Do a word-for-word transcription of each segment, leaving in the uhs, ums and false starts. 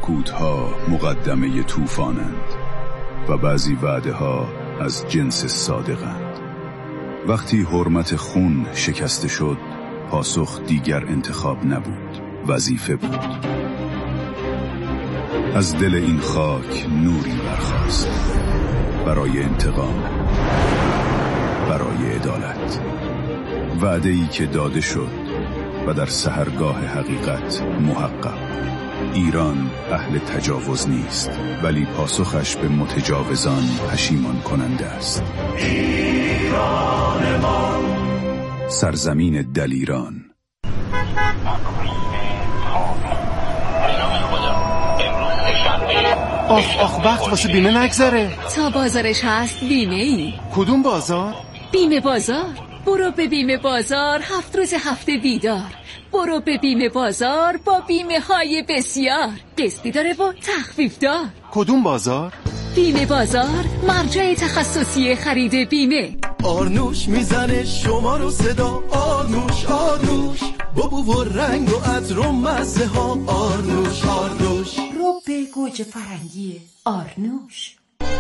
سکوت‌ها مقدمه طوفانند و بعضی وعده‌ها از جنس صادقند. وقتی حرمت خون شکسته شد، پاسخ دیگر انتخاب نبود، وظیفه بود. از دل این خاک نوری برخاست برای انتقام، برای عدالت. وعده‌ای که داده شد و در سحرگاه حقیقت محقق. ایران اهل تجاوز نیست، ولی پاسخش به متجاوزان پشیمان کننده است. ایران ما، سرزمین دلیران. آخ آخ وقت واسه بیمه نگذره. تا بازارش هست بیمه ای. کدوم بازار؟ بیمه بازار. برو به بیمه بازار، هفت روز هفته بیدار. برو به بیمه بازار با بیمه های بسیار، قسطی داره و تخفیف دار. کدوم بازار؟ بیمه بازار، مرجع تخصصی خرید بیمه. آرنوش میزنه شما رو صدا، آرنوش آرنوش، با بو و رنگ و عطر و مزه ها. آرنوش آرنوش، رو به گوجه فرنگی آرنوش.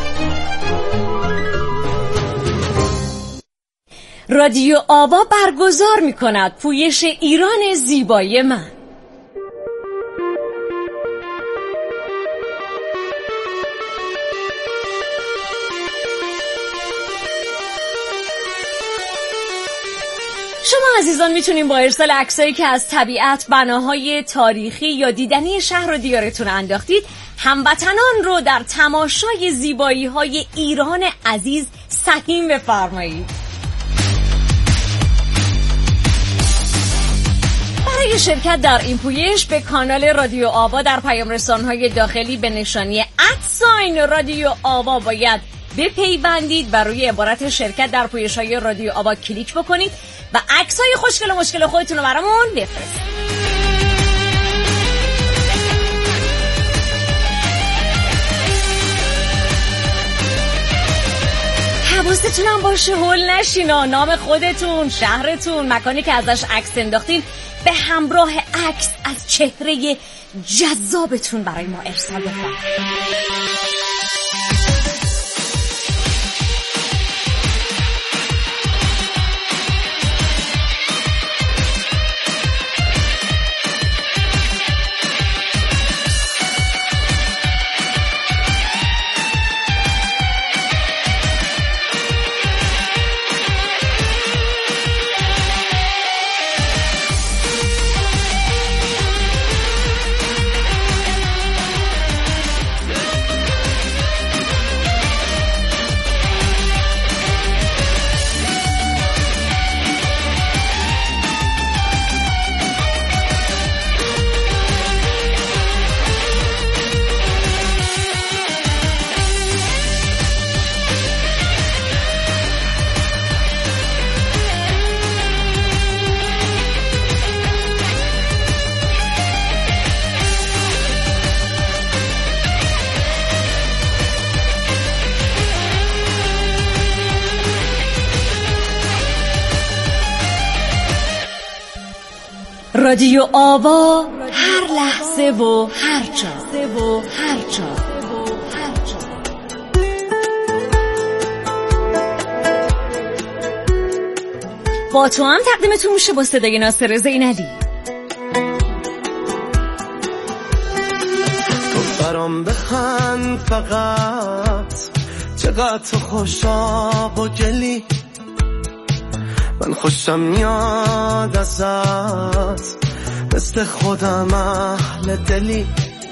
رادیو آوا برگزار می کند پویش ایران زیبای من. شما عزیزان میتونین با ارسال عکسایی که از طبیعت، بناهای تاریخی یا دیدنی شهر و دیارتون انداختید، هموطنان رو در تماشای زیبایی های ایران عزیز سهیم بفرمایید. برای شرکت در این پویش به کانال رادیو آوا در پیام رسان‌های داخلی به نشانی ادساین رادیو آوا باید بپیوندید و روی عبارت شرکت در پویش‌های رادیو آوا کلیک بکنید و عکسای خوشگل و مشکل خودتون رو برامون بفرستید. حواستون هم باشه هول نشینا، نام خودتون، شهرتون، مکانی که ازش عکس انداختین به همراه عکس از چهره جذابتون برای ما ارسال بفرمایید. رادیو آوا، هر لحظه و هر جا و هر جا. با تو هم تقدیمتون میشه با صدای ناصر زینلی. تو برام بخند فقط، چقدر تو خوشا و گلی، من خوشم میاد ازت، مثل خودم اهل دلی،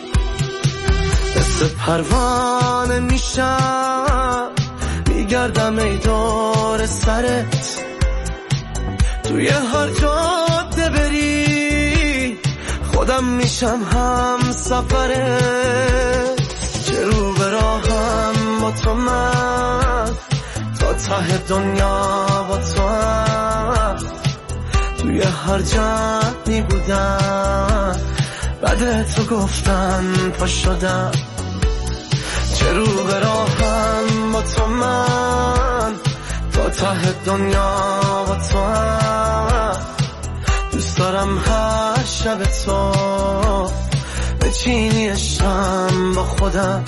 مثل پروانه میشم میگردم ای دور سرت، توی هر جاده بری خودم میشم هم سفرت، چه رو به راهم با تو من، تا ته دنیا با تو هم، توی هر جمعی بودم بعد تو گفتن پا شدم، چه رو به راهم با تو من، تا ته دنیا با تو هم، دوست دارم هر شب تو به چینیشم با خودم.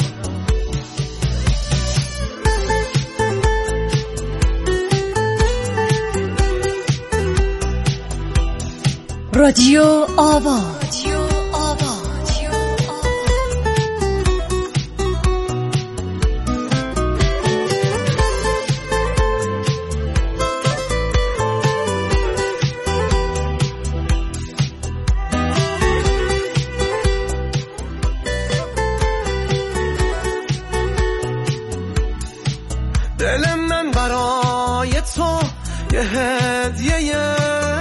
رادیو آوا. دل من برای تو یه هدیه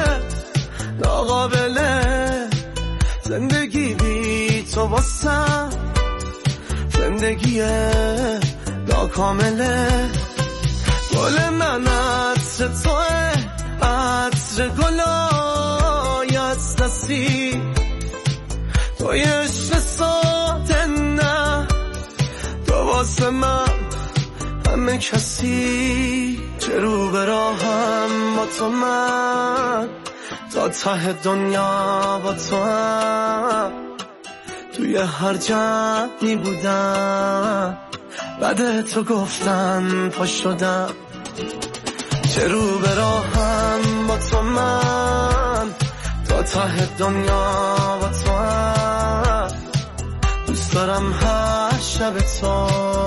ناقابله، زندگی بی تو واسم زندگی ناکامله. گل من عطر توه، عطر گلای از دستی، توی عشق ساده نه، تو واسه من همه کسی. چه رو به راهم با تو من، تا ته دنیا با تو هم، توی هر جمعی بودم بعد تو گفتن پا شدم. چه رو به راهم با تو من، تا ته دنیا با تو هم، دوست دارم هر شب تو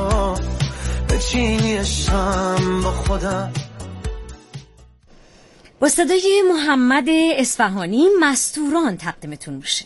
چینیشم با خودم. با صدای محمد اصفهانی مستوران تقدیمتون میشه.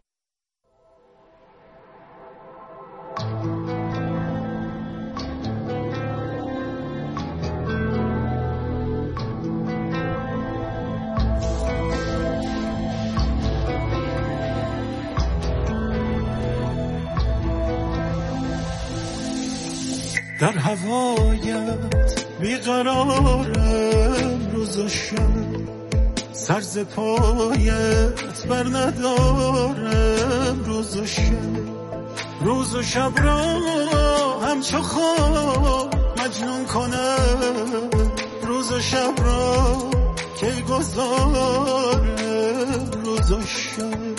در هوایت بیقرارم روز و شب، سرز پایت بر ندارم روز و شب. روز و شب را همچو خواب مجنون کنم، روز و شب را کی گذارم روز و شب.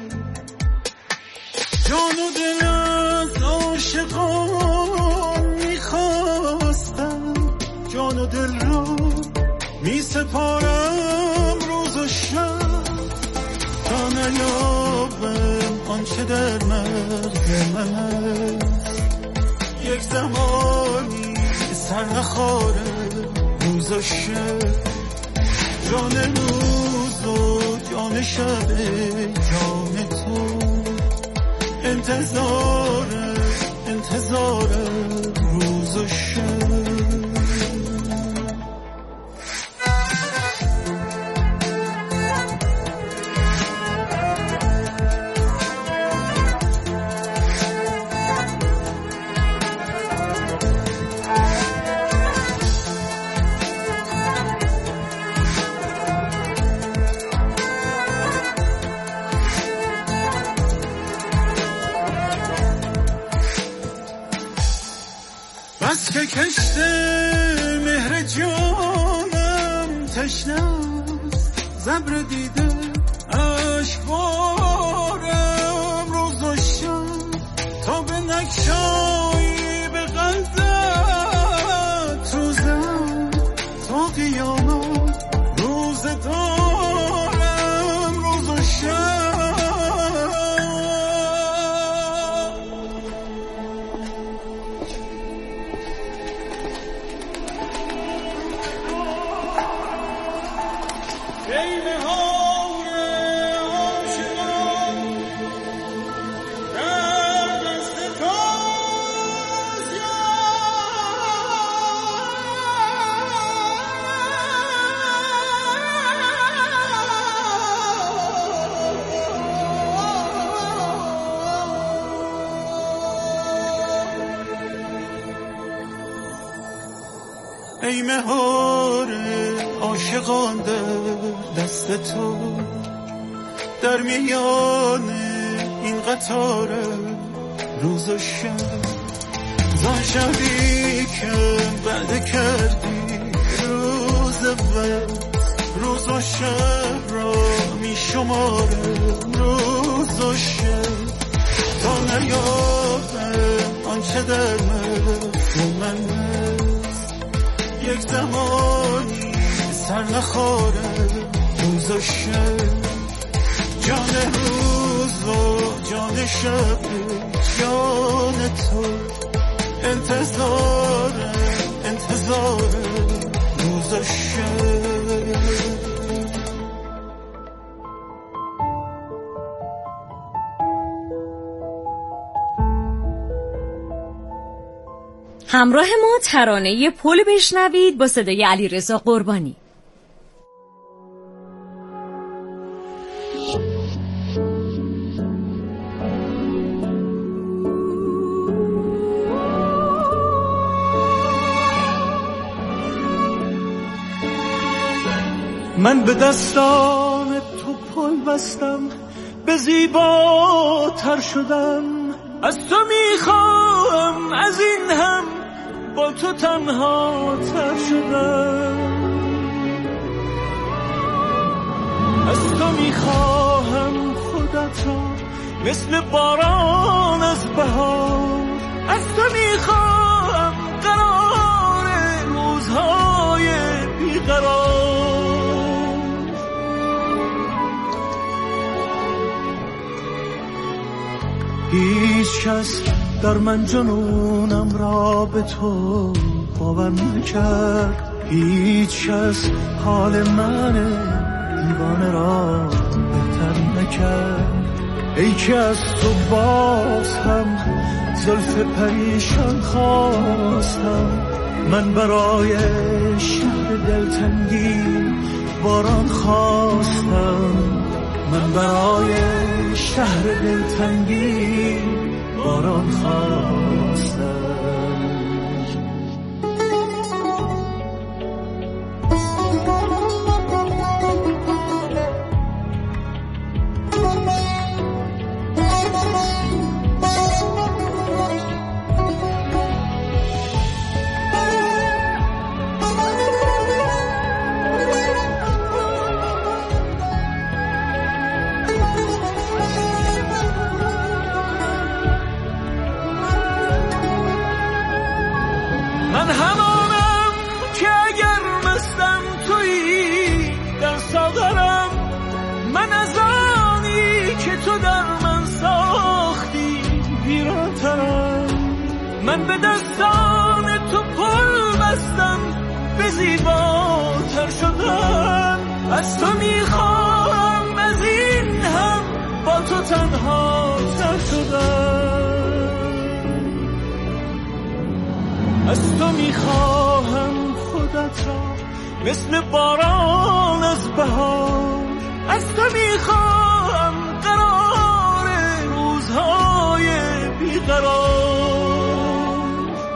جان و دل از عاشقان میخواستم، جان و دل را می سپارم روز و شب، تا نیابم آنچه در مرگ من است. یک زمانی سر نخواره روز و شب، جان روز و جان شب جان تو، انتظار انتظار روز و شب. بس که کشت مهر جانم تشنست، زبر دیده اشکبارم روز و شب، تا به نکشایی به قلبت روزم، تا قیامت روز دارم روز و شب. ای مهار عاشقان در دست تو، در میان این قطار روز و شب، زان شبی که بعد کردی روز وقت، روز و شب را می شمارم روز و شب، تا دریافته آنچه در من یک زمانی سر نخوره روزاشه جان روز و جان شب جان تو انتظار انتظار روزاشه همراه ما ترانه پل بشنوید با صدای علیرضا قربانی. من به دستان تو پل بستم، به زیباتر شدم، از تو میخوام از این هم با تو تنها تر شدم، از تو میخواهم خودت را مثل باران از بهار، از تو میخواهم قرار روزهای بیقرار. هیچ کس در من جنونم را به تو باور نکرد، هیچ کس حال من دیوانه را بهتر نکرد. ای که از تو باز هم زلف پریشان خواستم، من برای شهر دلتنگی باران خواستم، من برای شهر دلتنگی باران خواستم. من همانم که اگر مستم تویی در ساغرم، من از آنی که تو در من ساختی پیراترم. من به دستان تو پل بستم، به زیباتر شدم، از تو میخوام از این هم با تو تنها تر شدم، از تو میخواهم خودت را مثل باران از بهار، از تو میخواهم قرار روزهای بیقرار.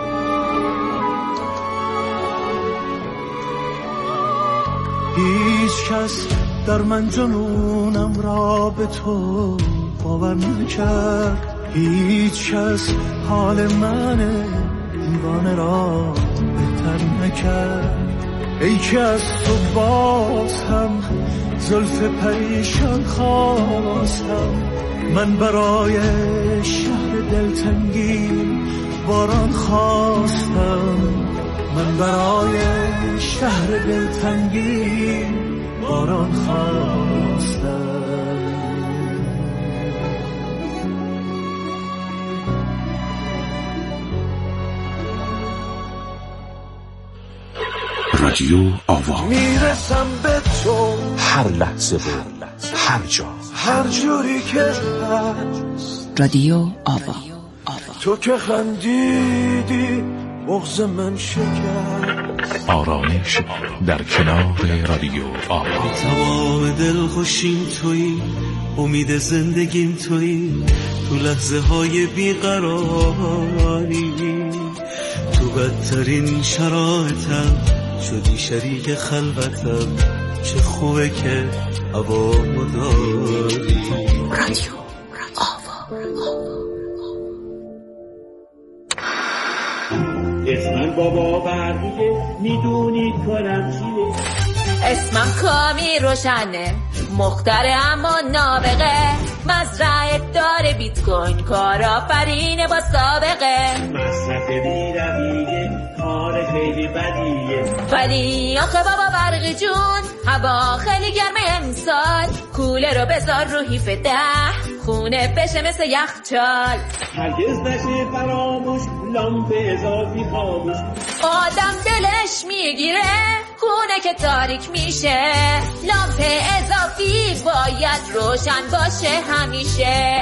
هیچ کس در من جنونم را به تو باور نکرد، هیچ کس حال من دیوانه را بهتر نکرد. ای که از تو باز هم زلف پریشان خواستم، من برای شهر دلتنگی باران خواستم، من برای شهر دلتنگی باران خواستم. رادیو آوا، میرسم به تو هر لحظه و هر جا، هر جوری که هست. رادیو آوا، تو که خندیدی مغز من شکر، آرامش در کنار رادیو آوا. تمام دل خوشیم تویی، امید زندگیم تویی، تو لحظه های بیقراری، تو بدترین شرایطم شدی شریک خلوتم، چه خوبه که هوا مداری. رادیو آوا. اسمم بابا بردیه، میدونید کنم چیه. اسمم کامی روشنه، مختره اما نابغه، مزرعه داره بیت کوین کارآفرینه با سابقه مصرف بی‌رویه کار خیلی بدیه ولی آخه بابا برقی جون هوا خیلی گرمه امسال کوله رو بذار رو هیف ده خونه بشه مثل یخچال هرگز نشه فراموش لامپ اضافی خاموش آدم دلش میگیره خونه که تاریک میشه لامپ اضافی باید روشن باشه همیشه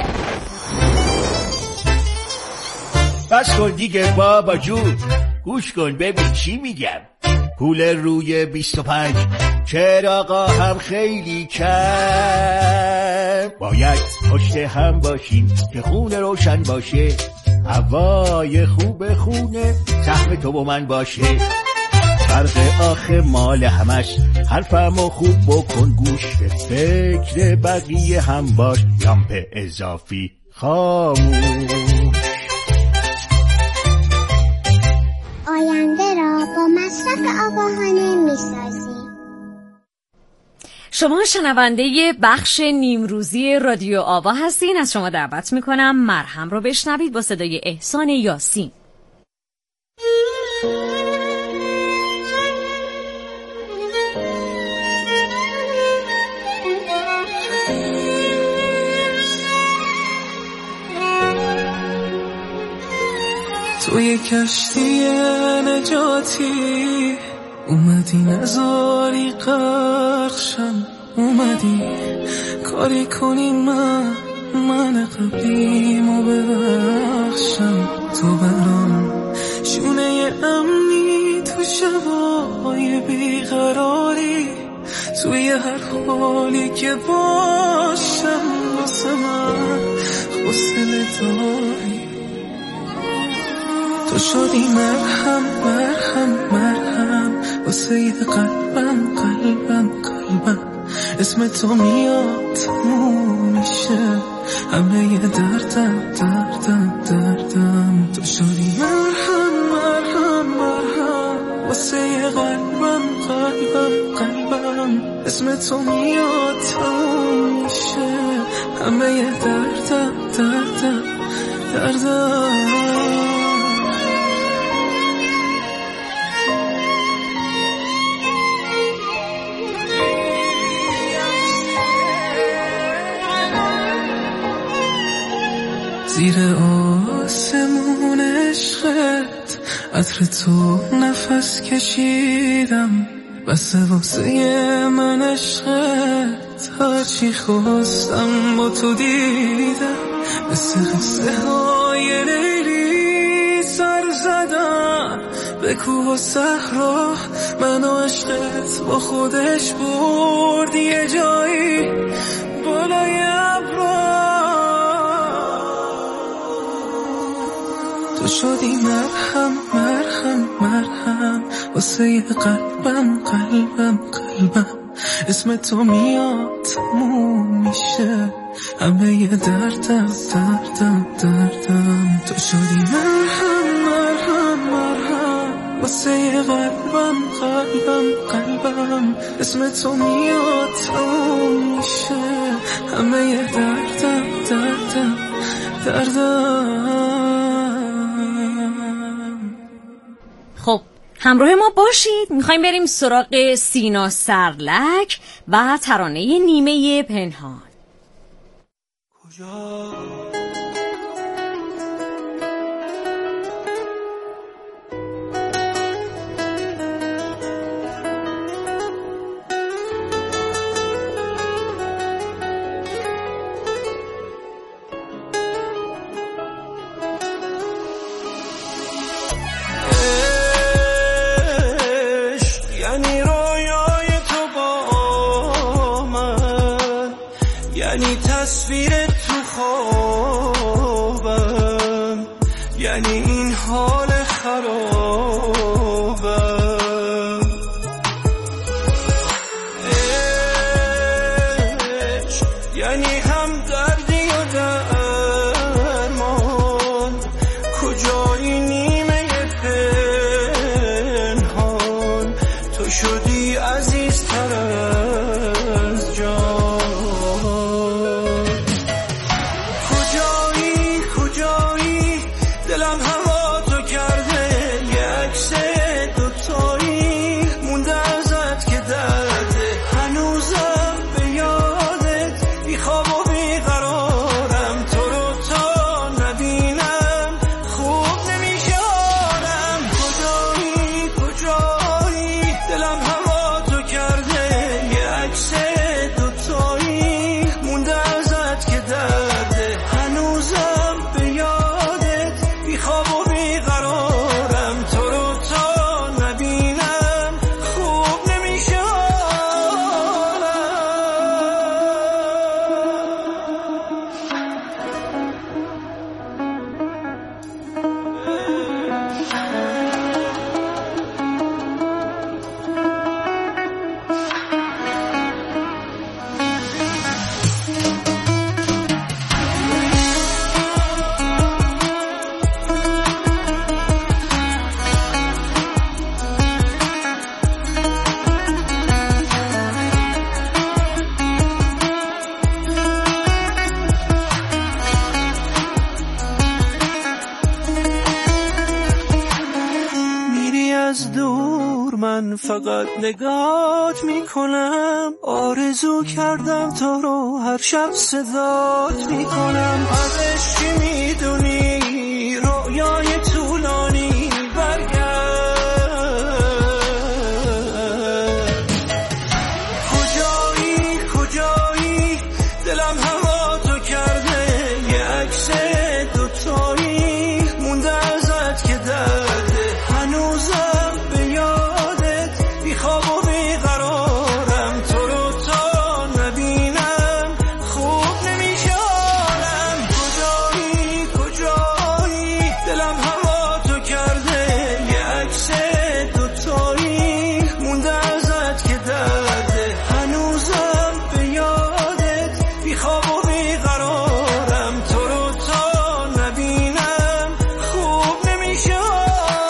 بس کن دیگه بابا جون گوش کن ببین چی میگم پول روی بیست و پنج چراغا هم خیلی کم باید پشت هم باشیم که خونه روشن باشه هوای خوب خونه سهم تو و من باشه فرق آخه مال همش حرفمو خوب بکن گوش به فکر بقیه هم باش لامپ اضافی خاموش آینده را با مصرف آگاهانه می‌سازیم. شما شنونده بخش نیمروزی رادیو آوا هستین. از شما دعوت میکنم مرهم رو بشنوید با صدای احسان یاسین. توی کشتی نجاتی اومدی نزاری غرقشم اومدی کاری کنی من من قبلیمو ببخشم تو برام شونه امنی تو شبای بیقراری توی هر حالی که باشم واسه من حوصله داری تو شدی مرهم مرهم مرهم واسه قلبم قلبم قلبم اسم تو میاد تموم میشه همه دردم دردم دردم تو شدی مرهم مرهم مرهم واسه قلبم قلبم قلبم اسم تو میاد تموم میشه همه دردم دردم دردم زیر آسمون عشقت عطر تو نفس کشیدم بس واسه من عشقت هرچی خواستم با تو دیدم مثل قصه های لیلی سر زدم به کوه و صحرا من و عشقت با خودش برد یه جایی بالای ابرا تو شدی مرهم مرهم مرهم واسه قلبم قلبم قلبم اسم تو میاد تموم میشه همه دردم دردم دردم تو شدی مرهم مرهم مرهم واسه قلبم قلبم قلبم اسم تو میاد تموم میشه همه دردم دردم دردم خب همراه ما باشید، میخوایم بریم سراغ سینا سرلک و ترانه نیمه پنهان. کجا تصویر تو خوابم یعنی این حال خرابم عشق یعنی هم دردی و درمان کجایی نیمه پنهان تو شدی عزیزتر از جان دلم هوا تو کرده یه عکس دوتایی مونده ازت که درده هنوزم به یادت بی خواب و بی قرارم تو رو تا نبینم خوب نمیشارم کجایی کجایی دلم هوا تو کرده یه عکس دوتایی مونده ازت که درده هنوزم به یادت بی خواب و بی قرارم تو رو تا نبینم خوب نمیشارم میری از دور من فقط نگات میکنم آرزو کردم تو رو هر شب صدات میکنم ازش چی میدونی رویای طولانی برگرد کجایی کجایی دلم هوا تو کرده یه عکس دوتایی مونده ازت که درده هنوزم به یادت بی خواب و بی قرارم تو رو تا نبینم خوب نمیشارم کجایی کجایی دلم هوا تو کرده یه عکس دوتایی مونده ازت که درده هنوزم به یادت بی خواب و بی قرارم تو رو تا نبینم خوب نمیشارم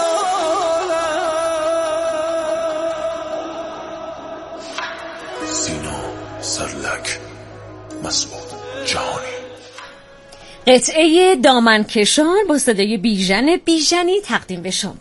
سینا سرلک مسعود جهانی. قطعه دامنکشان با صدای بیژن بیژنی تقدیم به شما.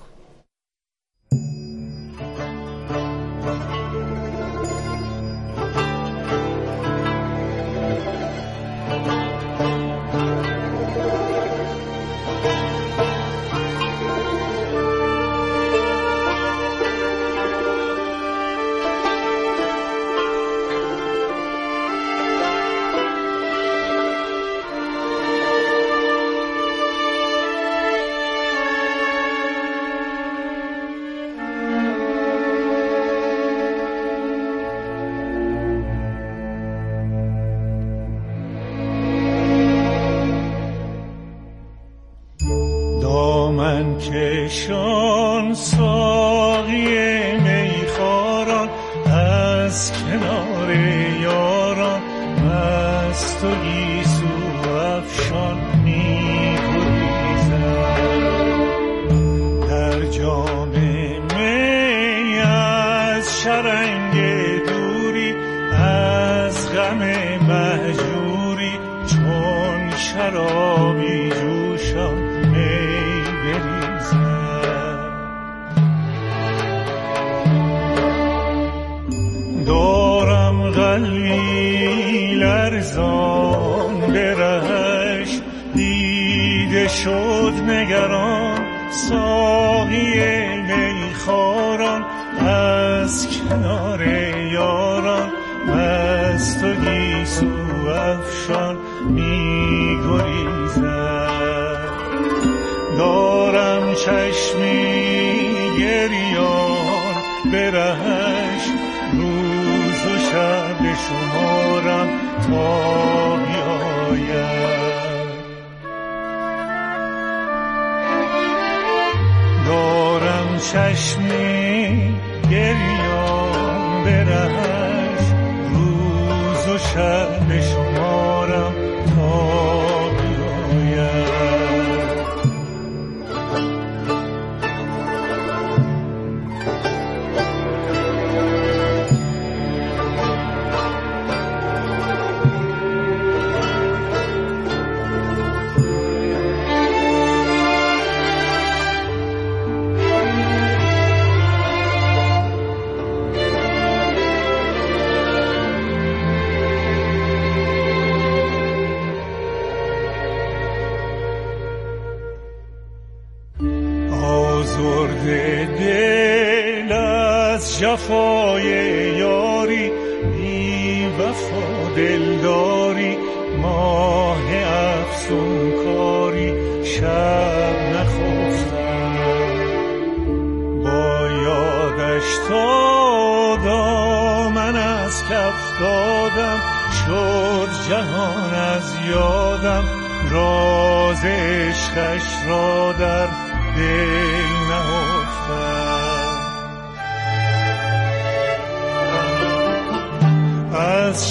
دامن کشان ساقی میخواران از کنار یاران مست و گیسو افشان می‌گریزد در جام می از شرنگ دوری از غم مهجوری چون شرابی جوشان دارم قلبی لرزان برهش دیده شد نگران ساقی میخواران از کنار یاران مست و گیسو افشان می‌گریزد دارم چشمی گریان برهش روز و شب شمارم تا بیاید دارم چشمی گریان برهش روز و شب شمارم تا افسرده دل از جفای یاری، بی وفا دلداری، ماه افسون کاری، شب نخفتم با یادش تا دامن از کف دادم، شد جهان از یادم، راز عشقش را در دل نهفتم. از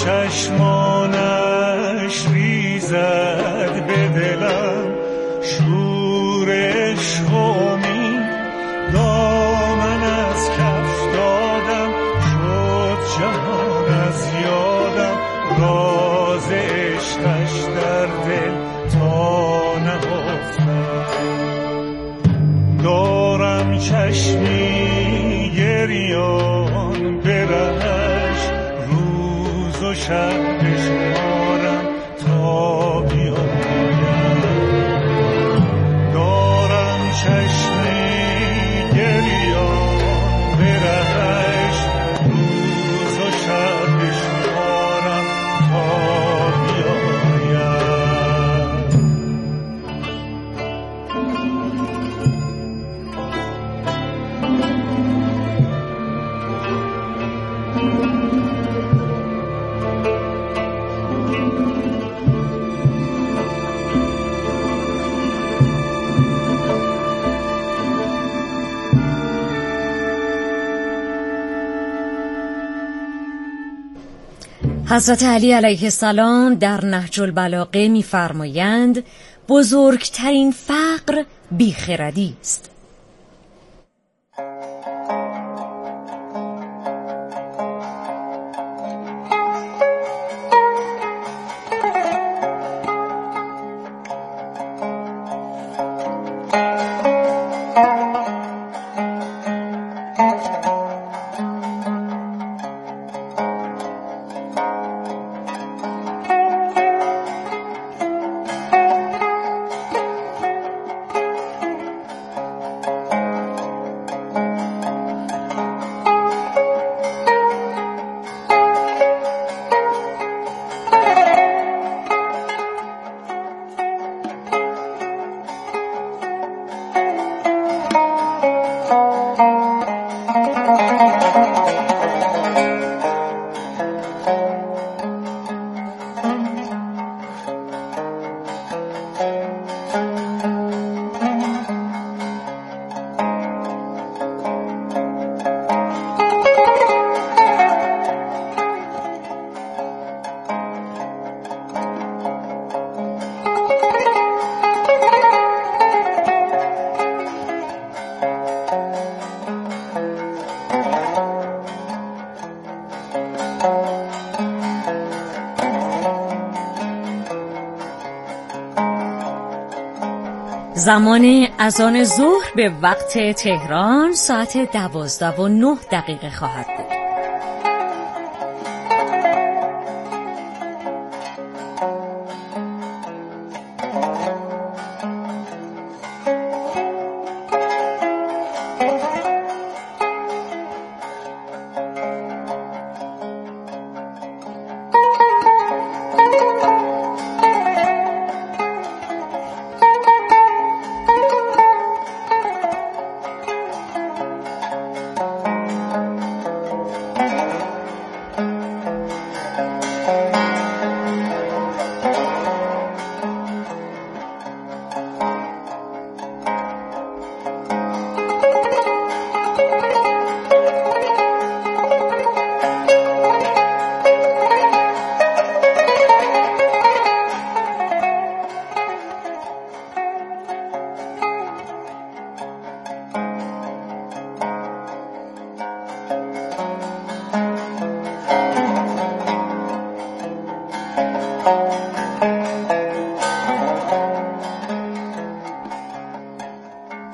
چشمانش ریزد به دلم شور عشق و امید، دامن از کف دادم، شد جهان از یادم، راز عشقش در دل تا نهفتم. دارم چشمی گریان برهش، روز و شب بشمارم تا بیایم. دارم چشمی گریان برهش، روز و شب بشمارم تا بیایم. حضرت علی علیه السلام در نهج البلاغه می‌فرمایند بزرگترین فقر بیخردی است. زمان اذان ظهر به وقت تهران ساعت دوازده و نه دقیقه خواهد بود.